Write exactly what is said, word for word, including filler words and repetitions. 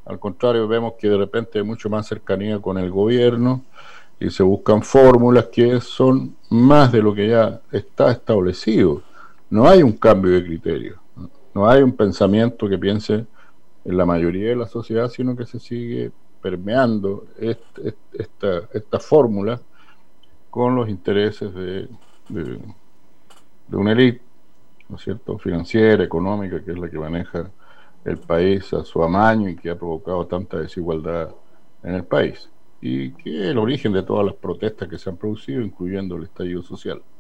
Al contrario, vemos que de repente hay mucho más cercanía con el gobierno y se buscan fórmulas que son más de lo que ya está establecido. No hay un cambio de criterio, no, no hay un pensamiento que piense en la mayoría de la sociedad, sino que se sigue permeando este, esta, esta fórmula con los intereses de, de, de una élite, ¿no es cierto?, financiera, económica, que es la que maneja el país a su amaño y que ha provocado tanta desigualdad en el país, y que es el origen de todas las protestas que se han producido, incluyendo el estallido social.